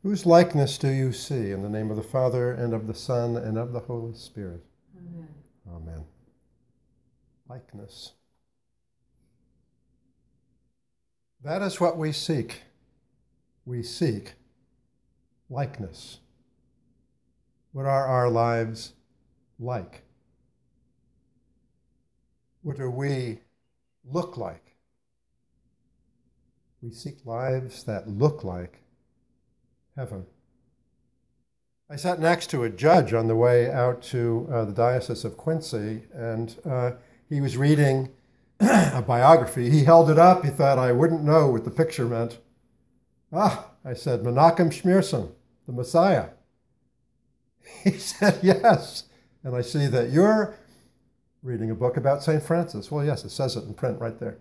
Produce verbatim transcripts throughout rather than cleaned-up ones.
Whose likeness do you see? In the name of the Father, and of the Son, and of the Holy Spirit. Amen. Amen. Likeness. That is what we seek. We seek likeness. What are our lives like? What do we look like? We seek lives that look like heaven. I sat next to a judge on the way out to uh, the Diocese of Quincy, and uh, he was reading a biography. He held it up. He thought I wouldn't know what the picture meant. Ah, I said, Menachem Schneerson, the Messiah. He said, yes. And I see that you're reading a book about Saint Francis. Well, yes, it says it in print right there.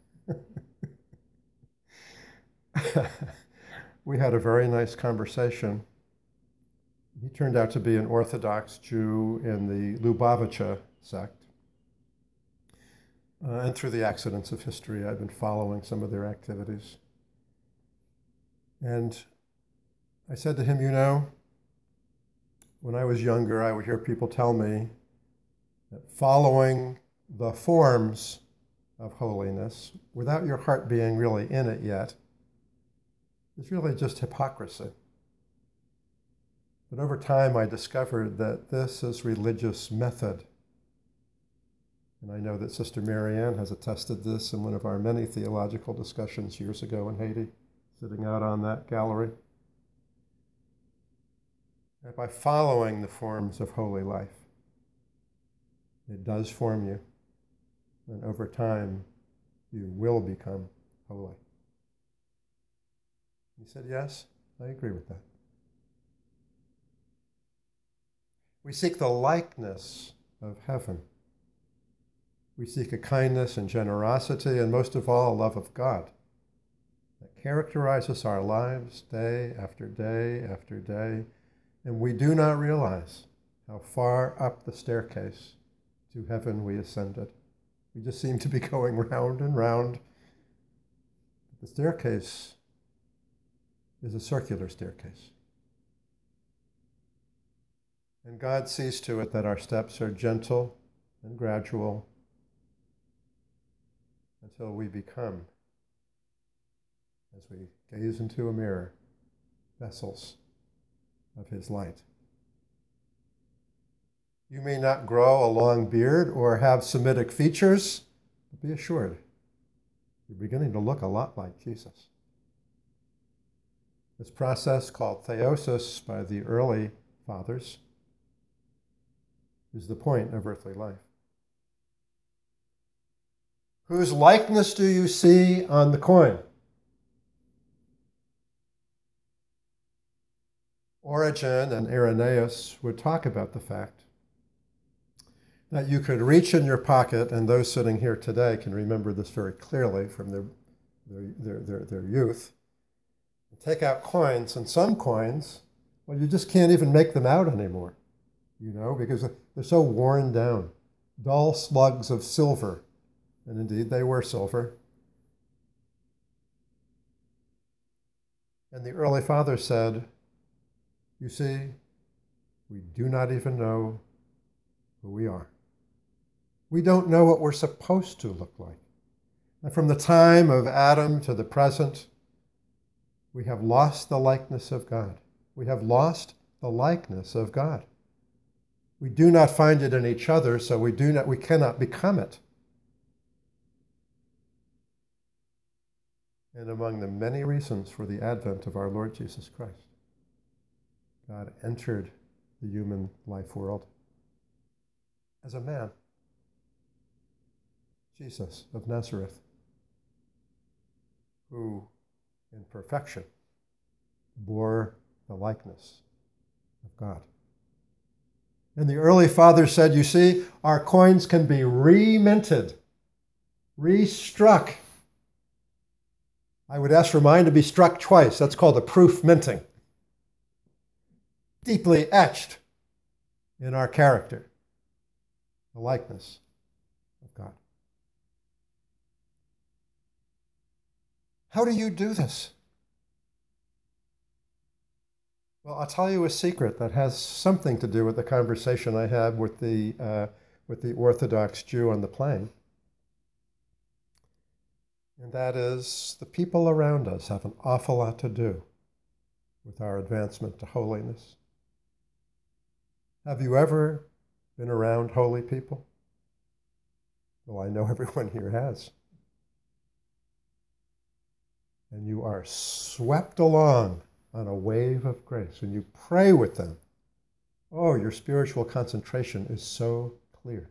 We had a very nice conversation. He turned out to be an Orthodox Jew in the Lubavitcher sect. Uh, and through the accidents of history, I've been following some of their activities. And I said to him, you know, when I was younger, I would hear people tell me that following the forms of holiness, without your heart being really in it yet, is really just hypocrisy. But over time, I discovered that this is religious method. And I know that Sister Marianne has attested this in one of our many theological discussions years ago in Haiti, sitting out on that gallery. That by following the forms of holy life, it does form you. And over time, you will become holy. He said, yes, I agree with that. We seek the likeness of heaven. We seek a kindness and generosity, and most of all, a love of God that characterizes our lives day after day after day, and we do not realize how far up the staircase to heaven we ascended. We just seem to be going round and round. The staircase is a circular staircase. And God sees to it that our steps are gentle and gradual until we become, as we gaze into a mirror, vessels of his light. You may not grow a long beard or have Semitic features, but be assured, you're beginning to look a lot like Jesus. This process, called theosis by the early fathers, is the point of earthly life. Whose likeness do you see on the coin? Origen and Irenaeus would talk about the fact that you could reach in your pocket, and those sitting here today can remember this very clearly from their, their, their, their, their youth, take out coins, and some coins, well, you just can't even make them out anymore, you know, because they're so worn down. Dull slugs of silver, and indeed they were silver. And the early fathers said, you see, we do not even know who we are. We don't know what we're supposed to look like. And from the time of Adam to the present, we have lost the likeness of God. We have lost the likeness of God. We do not find it in each other, so we do not, we cannot become it. And among the many reasons for the advent of our Lord Jesus Christ, God entered the human life world as a man, Jesus of Nazareth, who in perfection bore the likeness of God. And the early fathers said, you see, our coins can be reminted, restruck. I would ask for mine to be struck twice. That's called a proof minting. Deeply etched in our character, the likeness of God. How do you do this? Well, I'll tell you a secret that has something to do with the conversation I had with the, uh, with the Orthodox Jew on the plane. And that is the people around us have an awful lot to do with our advancement to holiness. Have you ever been around holy people? Well, I know everyone here has. And you are swept along on a wave of grace. When you pray with them, oh, your spiritual concentration is so clear.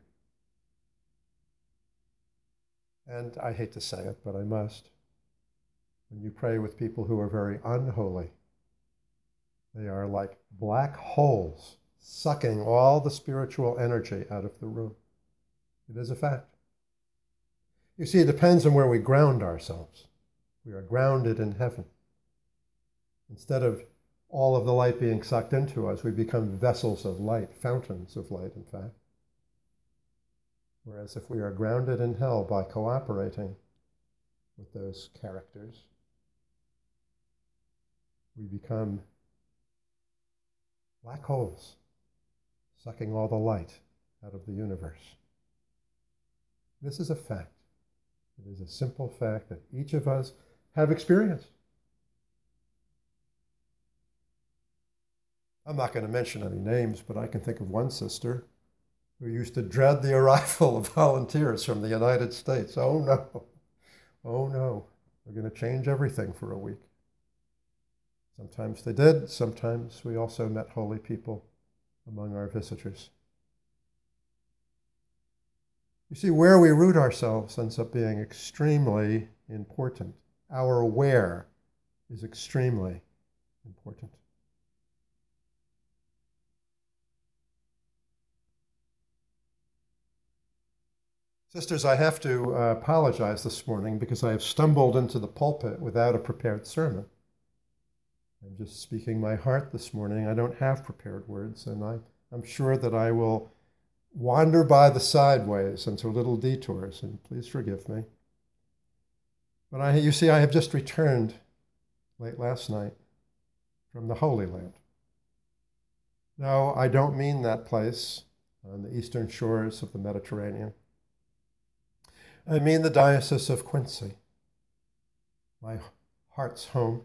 And I hate to say it, but I must. When you pray with people who are very unholy, they are like black holes sucking all the spiritual energy out of the room. It is a fact. You see, it depends on where we ground ourselves. We are grounded in heaven. Instead of all of the light being sucked into us, we become vessels of light, fountains of light, in fact. Whereas if we are grounded in hell by cooperating with those characters, we become black holes, sucking all the light out of the universe. This is a fact. It is a simple fact that each of us have experienced. I'm not going to mention any names, but I can think of one sister who used to dread the arrival of volunteers from the United States. Oh no, oh no, we're going to change everything for a week. Sometimes they did, sometimes we also met holy people among our visitors. You see, where we root ourselves ends up being extremely important. Our where is extremely important. Sisters, I have to uh, apologize this morning because I have stumbled into the pulpit without a prepared sermon. I'm just speaking my heart this morning. I don't have prepared words, and I, I'm sure that I will wander by the sideways into little detours, and please forgive me. But I, you see, I have just returned late last night from the Holy Land. No, I don't mean that place on the eastern shores of the Mediterranean. I mean the Diocese of Quincy, my heart's home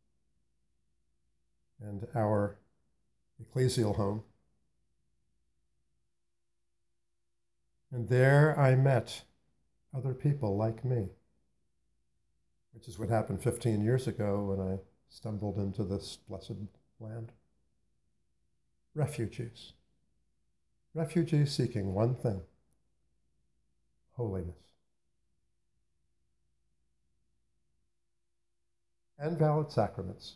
and our ecclesial home. And there I met other people like me, which is what happened fifteen years ago when I stumbled into this blessed land. Refugees. Refugees seeking one thing: holiness. And valid sacraments.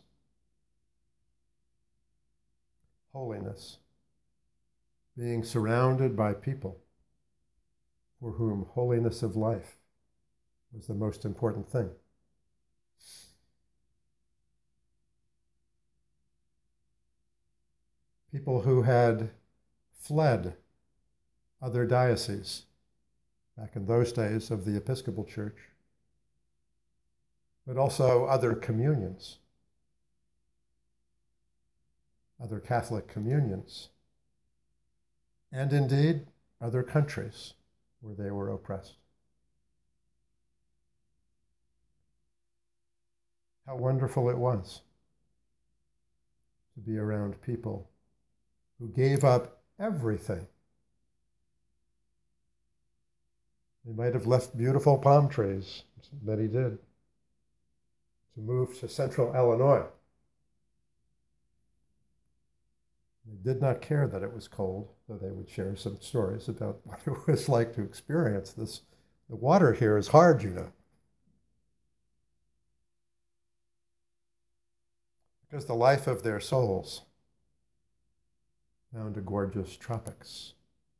Holiness. Being surrounded by people for whom holiness of life was the most important thing. People who had fled other dioceses back in those days of the Episcopal Church, but also other communions, other Catholic communions, and indeed other countries where they were oppressed. How wonderful it was to be around people who gave up everything. They might have left beautiful palm trees, many did, to move to central Illinois. They did not care that it was cold, though they would share some stories about what it was like to experience this. The water here is hard, you know. Because the life of their souls found a gorgeous tropics.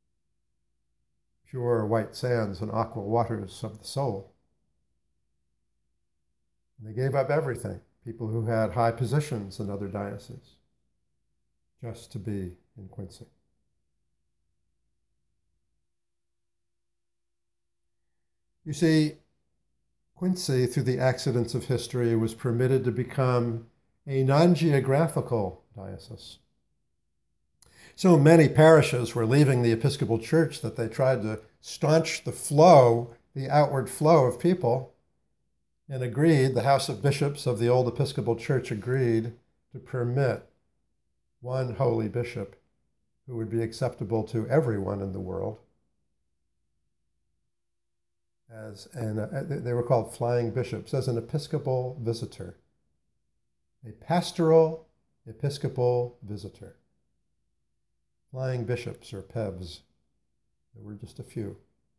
Pure white sands and aqua waters of the soul. And they gave up everything, people who had high positions in other dioceses, just to be in Quincy. You see, Quincy, through the accidents of history, was permitted to become a non-geographical diocese. So many parishes were leaving the Episcopal Church that they tried to staunch the flow, the outward flow of people, and agreed, the House of Bishops of the old Episcopal Church agreed to permit one holy bishop who would be acceptable to everyone in the world. As and uh, they were called flying bishops, as an Episcopal visitor, a pastoral Episcopal visitor. Flying bishops, or P E Vs. There were just a few.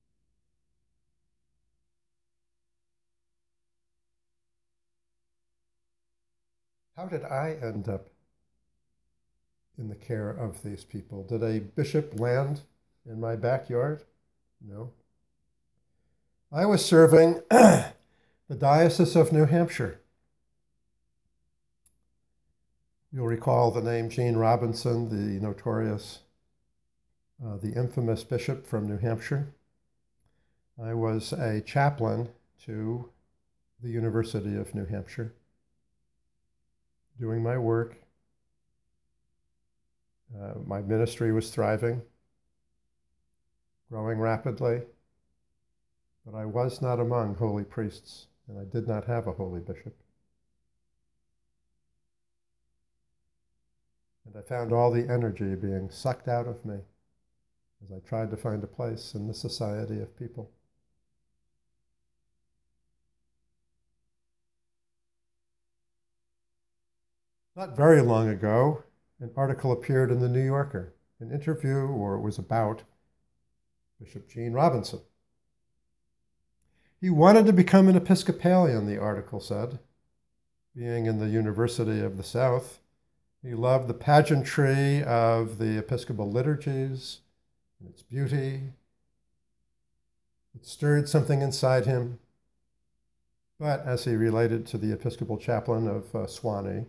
How did I end up in the care of these people? Did a bishop land in my backyard? No. I was serving the Diocese of New Hampshire. You'll recall the name Gene Robinson, the notorious, uh, the infamous bishop from New Hampshire. I was a chaplain to the University of New Hampshire, doing my work. Uh, my ministry was thriving, growing rapidly, but I was not among holy priests, and I did not have a holy bishop. And I found all the energy being sucked out of me as I tried to find a place in the society of people. Not very long ago, an article appeared in the New Yorker, an interview, or it was about Bishop Gene Robinson. He wanted to become an Episcopalian, the article said. Being in the University of the South, he loved the pageantry of the Episcopal liturgies and its beauty. It stirred something inside him. But as he related to the Episcopal chaplain of uh, Swanee,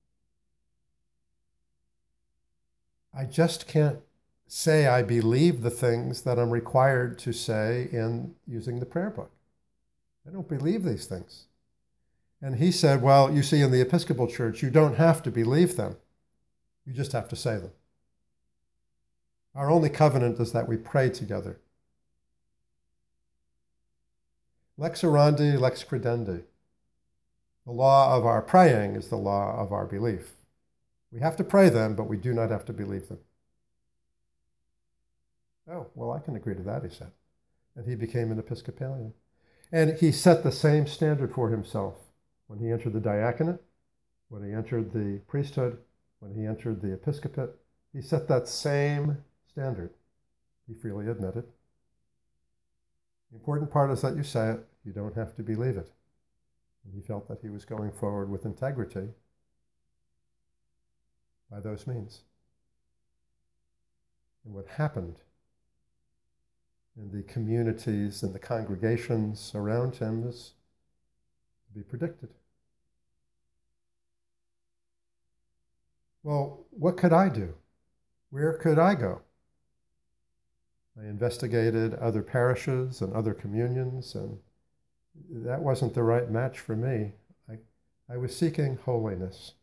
I just can't say I believe the things that I'm required to say in using the prayer book. I don't believe these things. And he said, well, you see, in the Episcopal Church, you don't have to believe them. You just have to say them. Our only covenant is that we pray together. Lex orandi, lex credendi. The law of our praying is the law of our belief. We have to pray them, but we do not have to believe them. Oh, well, I can agree to that, he said. And he became an Episcopalian. And he set the same standard for himself when he entered the diaconate, when he entered the priesthood, when he entered the episcopate. He set that same standard. He freely admitted. The important part is that you say it. You don't have to believe it. And he felt that he was going forward with integrity by those means. And what happened in the communities and the congregations around him is to be predicted. Well, what could I do? Where could I go? I investigated other parishes and other communions, and that wasn't the right match for me. I, I was seeking holiness.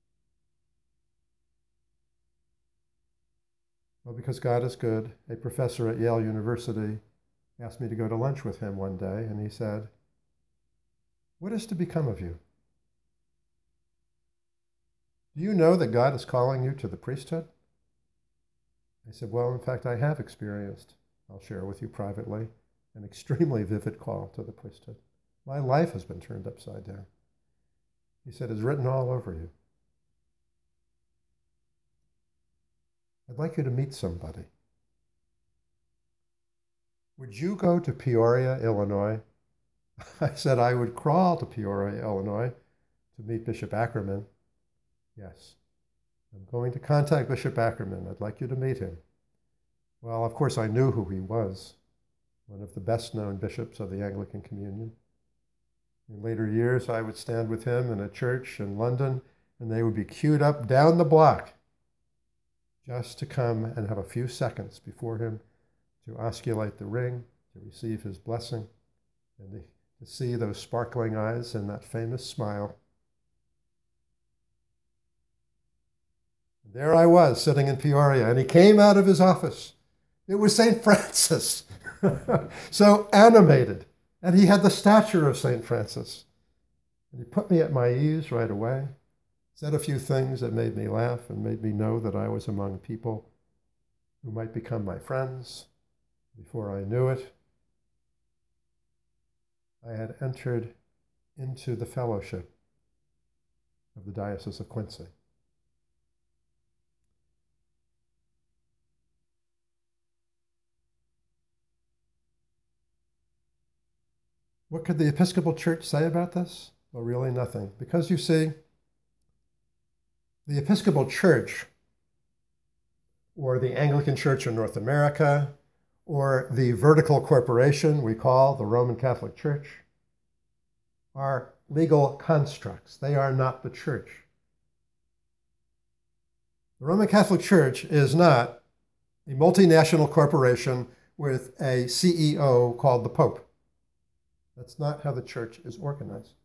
Well, because God is good, a professor at Yale University asked me to go to lunch with him one day, and he said, "What is to become of you? Do you know that God is calling you to the priesthood?" I said, well, in fact, I have experienced, I'll share with you privately, an extremely vivid call to the priesthood. My life has been turned upside down. He said, it's written all over you. I'd like you to meet somebody. Would you go to Peoria, Illinois? I said I would crawl to Peoria, Illinois to meet Bishop Ackerman. Yes. I'm going to contact Bishop Ackerman. I'd like you to meet him. Well, of course, I knew who he was, one of the best-known bishops of the Anglican Communion. In later years, I would stand with him in a church in London, and they would be queued up down the block just to come and have a few seconds before him to osculate the ring, to receive his blessing, and to see those sparkling eyes and that famous smile. There I was, sitting in Peoria, and he came out of his office. It was Saint Francis, so animated, and he had the stature of Saint Francis. And he put me at my ease right away, said a few things that made me laugh and made me know that I was among people who might become my friends. Before I knew it, I had entered into the fellowship of the Diocese of Quincy. What could the Episcopal Church say about this? Well, really nothing. Because you see, the Episcopal Church, or the Anglican Church in North America, or the vertical corporation we call the Roman Catholic Church, are legal constructs. They are not the Church. The Roman Catholic Church is not a multinational corporation with a C E O called the Pope. That's not how the Church is organized.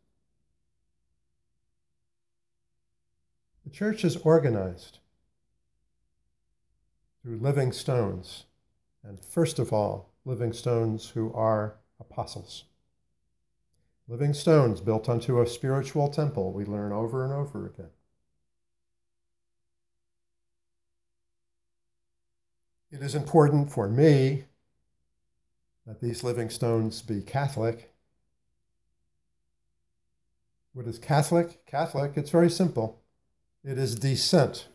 The Church is organized through living stones, and first of all, living stones who are apostles. Living stones built onto a spiritual temple, we learn over and over again. It is important for me that these living stones be Catholic. What is Catholic? Catholic, it's very simple. It is descent.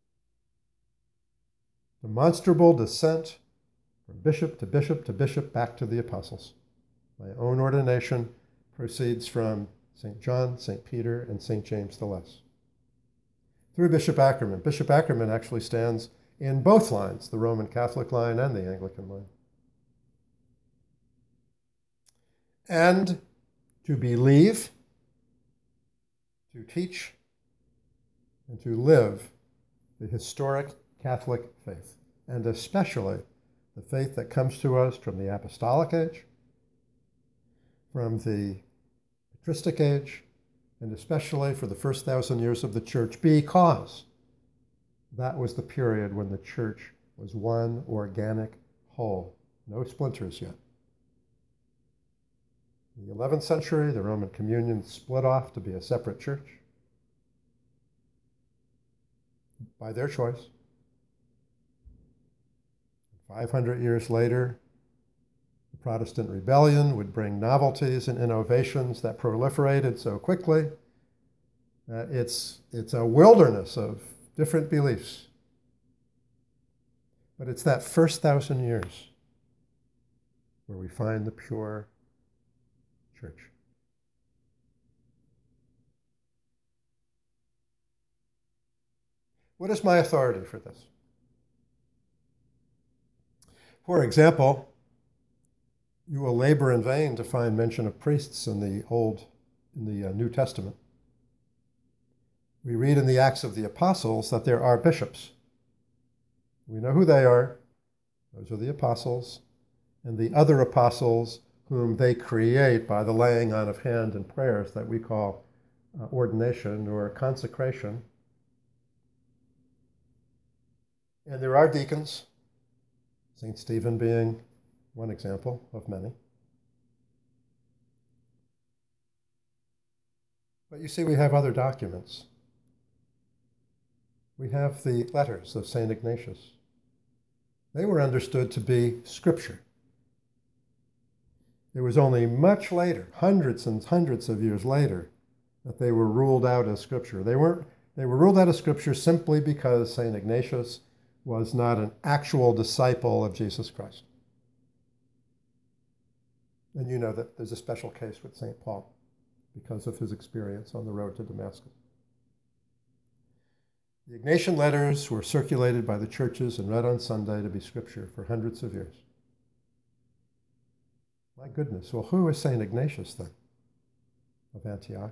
Demonstrable descent from bishop to bishop to bishop back to the apostles. My own ordination proceeds from Saint John, Saint Peter, and Saint James the Less. Through Bishop Ackerman. Bishop Ackerman actually stands in both lines, the Roman Catholic line and the Anglican line. And to believe, to teach, and to live the historic Catholic faith, and especially the faith that comes to us from the Apostolic Age, from the Patristic Age, and especially for the first thousand years of the Church, because that was the period when the Church was one organic whole, no splinters yet. In the eleventh century, the Roman Communion split off to be a separate church by their choice. five hundred years later, the Protestant rebellion would bring novelties and innovations that proliferated so quickly that it's, it's a wilderness of different beliefs. But it's that first thousand years where we find the pure Church. What is my authority for this? For example, you will labor in vain to find mention of priests in the Old, in the uh, New Testament. We read in the Acts of the Apostles that there are bishops. We know who they are. Those are the apostles, and the other apostles whom they create by the laying on of hand and prayers that we call uh, ordination or consecration. And there are deacons, Saint Stephen being one example of many. But you see, we have other documents. We have the letters of Saint Ignatius. They were understood to be scripture. It was only much later, hundreds and hundreds of years later, that they were ruled out as scripture. They weren't, they were ruled out as scripture simply because Saint Ignatius was not an actual disciple of Jesus Christ. And you know that there's a special case with Saint Paul because of his experience on the road to Damascus. The Ignatian letters were circulated by the churches and read on Sunday to be scripture for hundreds of years. My goodness, well, who is Saint Ignatius then of Antioch?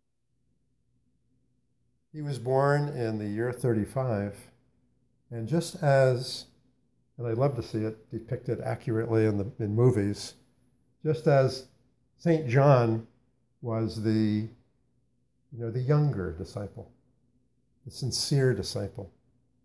He was born in the year thirty-five, and just as, and I love to see it depicted accurately in the in movies, just as Saint John was the, you know, the younger disciple, the sincere disciple,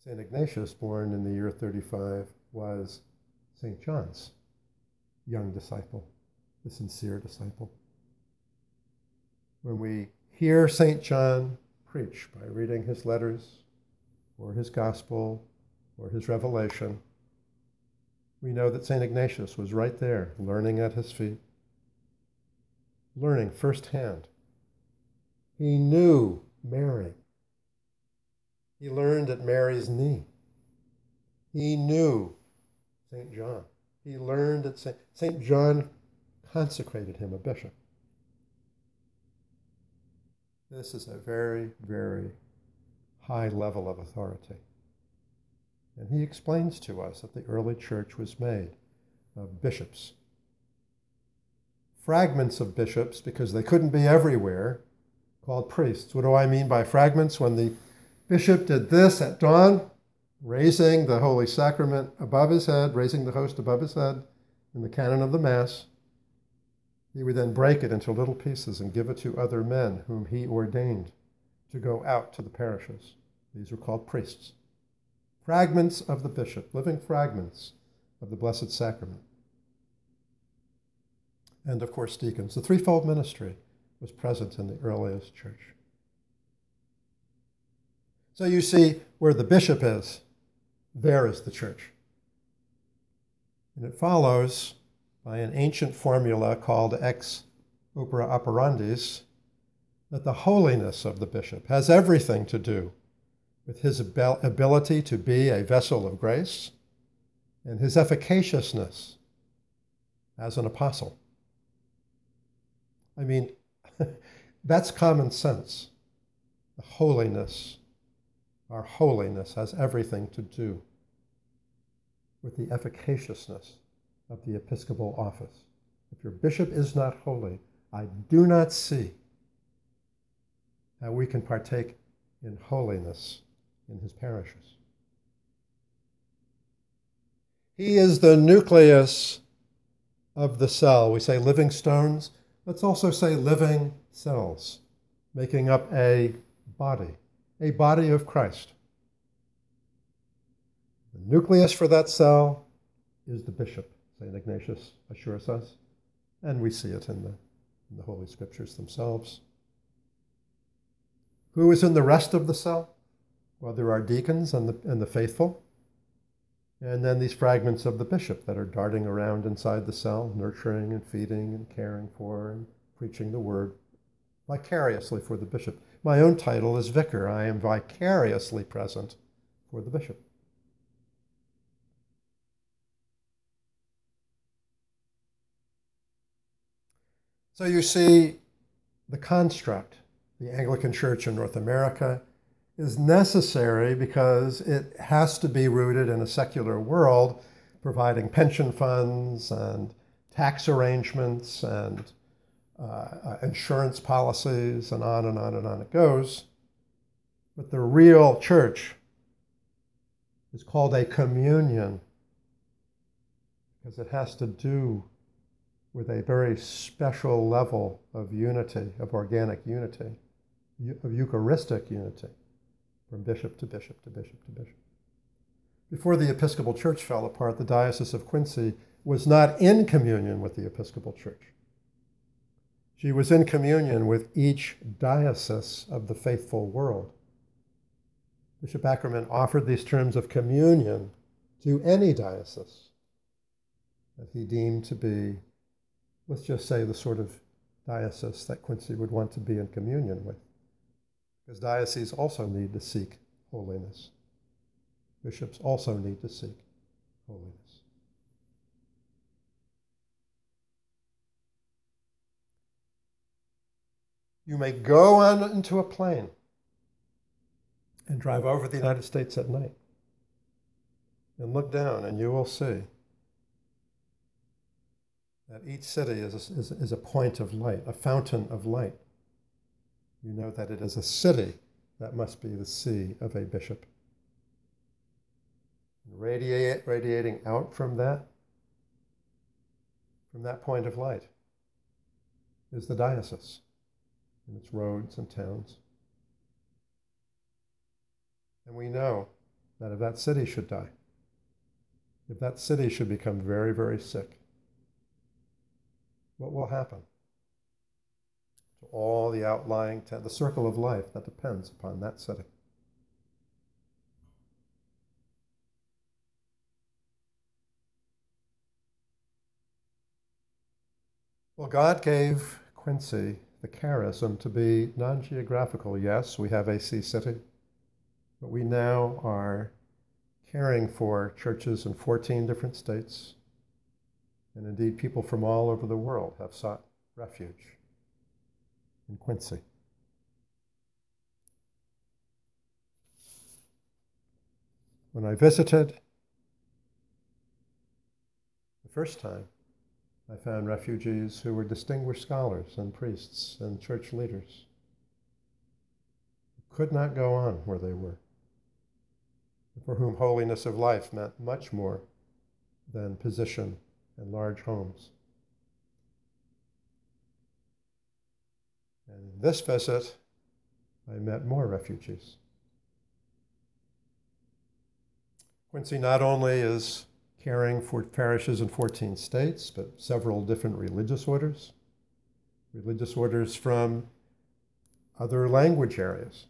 Saint Ignatius, born in the year thirty-five, was Saint John's young disciple, the sincere disciple. When we hear Saint John preach by reading his letters or his gospel or his revelation, we know that Saint Ignatius was right there, learning at his feet, learning firsthand. He knew Mary. He learned at Mary's knee. He knew Saint John. He learned at Saint Saint John consecrated him a bishop. This is a very, very high level of authority. And he explains to us that the early church was made of bishops. Fragments of bishops, because they couldn't be everywhere, called priests. What do I mean by fragments? When the bishop did this at dawn, raising the Holy Sacrament above his head, raising the host above his head in the canon of the Mass, he would then break it into little pieces and give it to other men whom he ordained to go out to the parishes. These were called priests. Fragments of the bishop, living fragments of the Blessed Sacrament. And of course, deacons. The threefold ministry was present in the earliest church. So you see, where the bishop is, there is the church. And it follows by an ancient formula called ex opere operandis that the holiness of the bishop has everything to do with his abil- ability to be a vessel of grace and his efficaciousness as an apostle. I mean, that's common sense. The holiness, our holiness has everything to do with the efficaciousness of the episcopal office. If your bishop is not holy, I do not see how we can partake in holiness in his parishes. He is the nucleus of the cell. We say living stones. Let's also say living cells, making up a body, a body of Christ. The nucleus for that cell is the bishop, Saint Ignatius assures us, and we see it in the, in the Holy Scriptures themselves. Who is in the rest of the cell? Well, there are deacons and the, and the faithful, and then these fragments of the bishop that are darting around inside the cell, nurturing and feeding and caring for and preaching the word vicariously for the bishop. My own title is vicar. I am vicariously present for the bishop. So you see, the construct, the Anglican Church in North America, is necessary because it has to be rooted in a secular world, providing pension funds and tax arrangements and uh, insurance policies, and on and on and on it goes. But the real church is called a communion because it has to do with a very special level of unity, of organic unity, of Eucharistic unity, from bishop to bishop to bishop to bishop. Before the Episcopal Church fell apart, the Diocese of Quincy was not in communion with the Episcopal Church. She was in communion with each diocese of the faithful world. Bishop Ackerman offered these terms of communion to any diocese that he deemed to be, let's just say, the sort of diocese that Quincy would want to be in communion with. Because dioceses also need to seek holiness. Bishops also need to seek holiness. You may go on into a plane and drive over the United States at night and look down, and you will see that each city is a, is, is a point of light, a fountain of light. You know that it is a city that must be the see of a bishop. Radiate, radiating out from that, from that point of light, is the diocese and its roads and towns. And we know that if that city should die, if that city should become very, very sick, what will happen to all the outlying, t- the circle of life that depends upon that city? Well, God gave Quincy the charism to be non-geographical. Yes, we have a sea city, but we now are caring for churches in fourteen different states. And indeed, people from all over the world have sought refuge in Quincy. When I visited the first time, I found refugees who were distinguished scholars and priests and church leaders who could not go on where they were, for whom holiness of life meant much more than position and large homes. And in this visit, I met more refugees. Quincy not only is caring for parishes in fourteen states, but several different religious orders, religious orders from other language areas.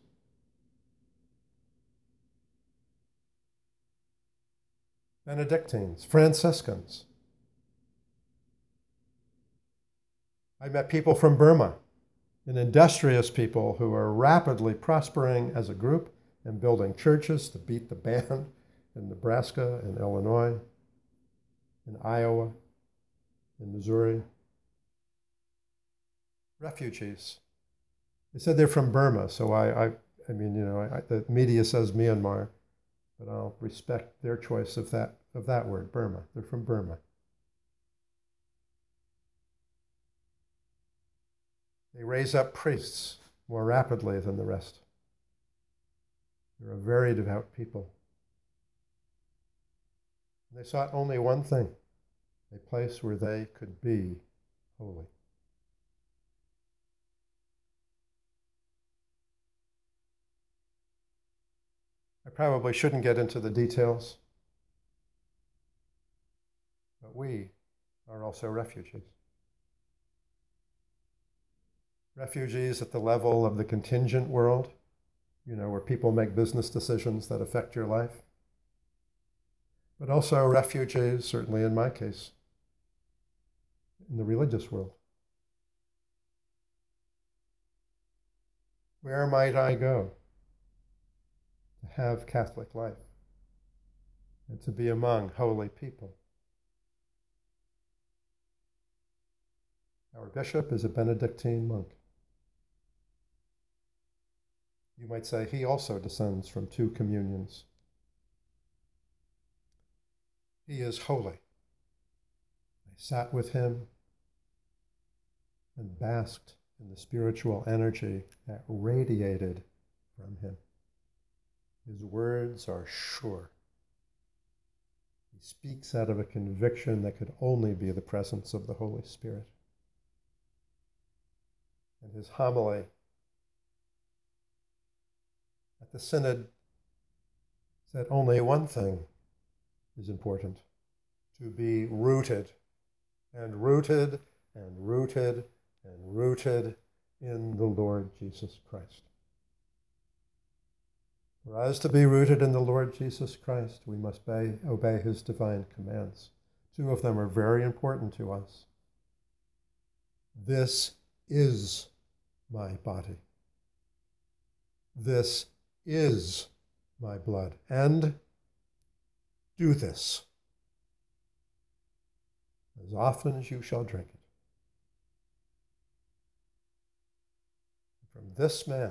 Benedictines, Franciscans. I met people from Burma, an industrious people who are rapidly prospering as a group and building churches to beat the ban in Nebraska, in Illinois, in Iowa, in Missouri. Refugees. They said they're from Burma, so I, I, I mean, you know, I, the media says Myanmar, but I'll respect their choice of that, of that word, Burma. They're from Burma. They raise up priests more rapidly than the rest. They're a very devout people. They sought only one thing, a place where they could be holy. I probably shouldn't get into the details, but we are also refugees. Refugees at the level of the contingent world, you know, where people make business decisions that affect your life. But also refugees, certainly in my case, in the religious world. Where might I go to have Catholic life and to be among holy people? Our bishop is a Benedictine monk. You might say he also descends from two communions. He is holy. I sat with him and basked in the spiritual energy that radiated from him. His words are sure. He speaks out of a conviction that could only be the presence of the Holy Spirit. And his homily at the synod said only one thing is important: to be rooted, and rooted, and rooted, and rooted in the Lord Jesus Christ. For us to be rooted in the Lord Jesus Christ, we must obey, obey his divine commands. Two of them are very important to us. This is my body. This is my blood. And do this as often as you shall drink it. From this man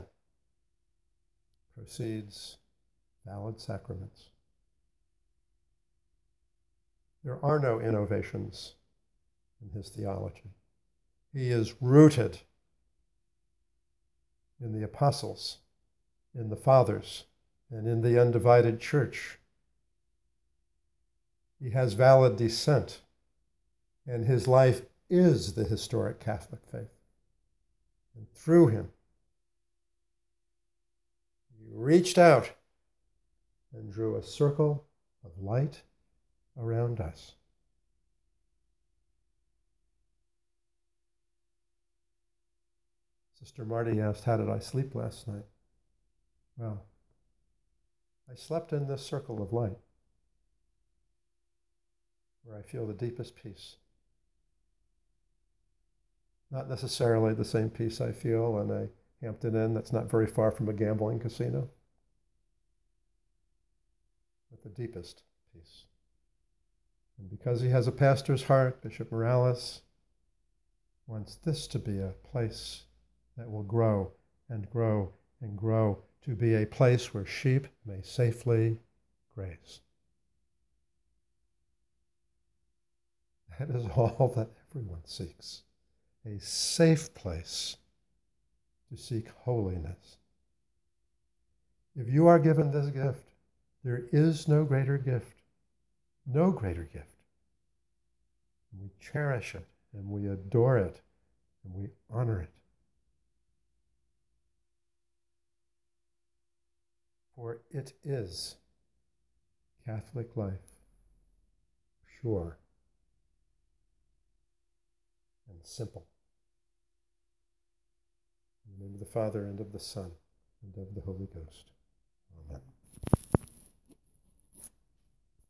proceeds valid sacraments. There are no innovations in his theology. He is rooted in the apostles, in the fathers, and in the undivided church. He has valid descent, and his life is the historic Catholic faith. And through him, he reached out and drew a circle of light around us. Sister Marty asked, how did I sleep last night? Well, I slept in this circle of light where I feel the deepest peace. Not necessarily the same peace I feel in a Hampton Inn that's not very far from a gambling casino, but the deepest peace. And because he has a pastor's heart, Bishop Morales wants this to be a place that will grow and grow and grow to be a place where sheep may safely graze. That is all that everyone seeks. A safe place to seek holiness. If you are given this gift, there is no greater gift, no greater gift. And we cherish it, and we adore it, and we honor it. For it is Catholic life, pure and simple. In the name of the Father, and of the Son, and of the Holy Ghost. Amen.